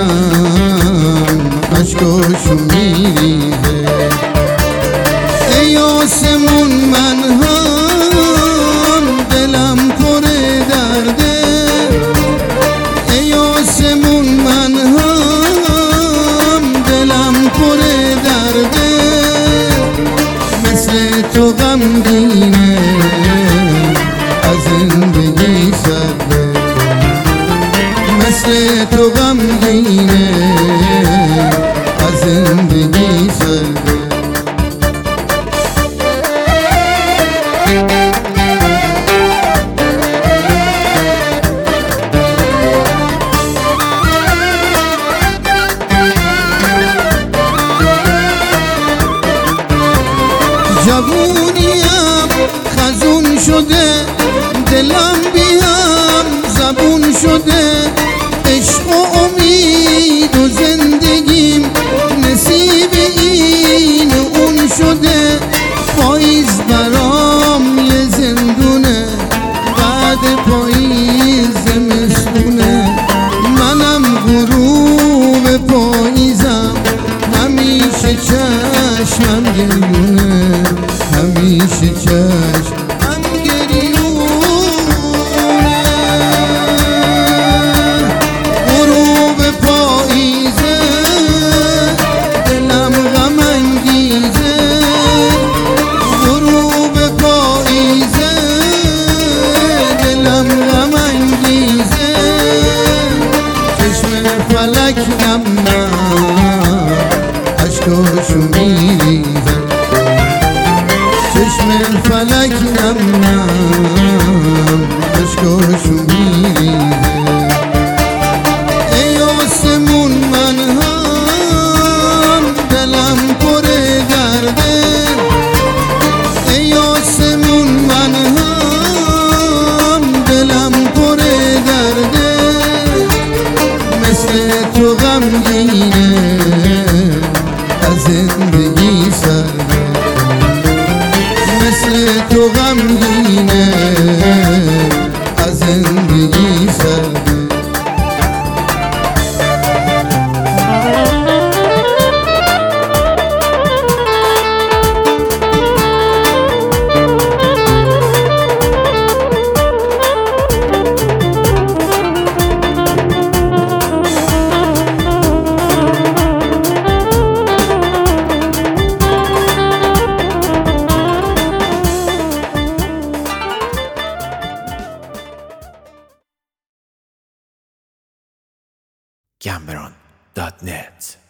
اشکاشو میریزه. ای آسمون من هم دلم پر درده، ای آسمون من هم دلم پر درده. مثل تو غمگینه از زندگی سرده، مثل تو غمگینه از زندگی سرده. جوونیم خزون شده، دلم بیهم زبون شده. عشق و امید و زندگیم نصیب این و اون شده. پاییز برام یه زندونه، بعد پاییز زمستونه. منم غروب پاییزم، همیشه چشمم گریونه، همیشه چشمم گریونه. غروب پاییزه دلم غم انگیزه، غروب پاییزه دلم غم انگیزه. چشم فلک نم اشکاشو میریزه، چشم فلک نم اشکاشو میریزه. ای آسمون من هم دلم پر درده، ای آسمون من هم دلم پر درده. مثل تو غمگینه از زندگی سرده، مثل تو غمگینه از زندگی سرده. Cameron.net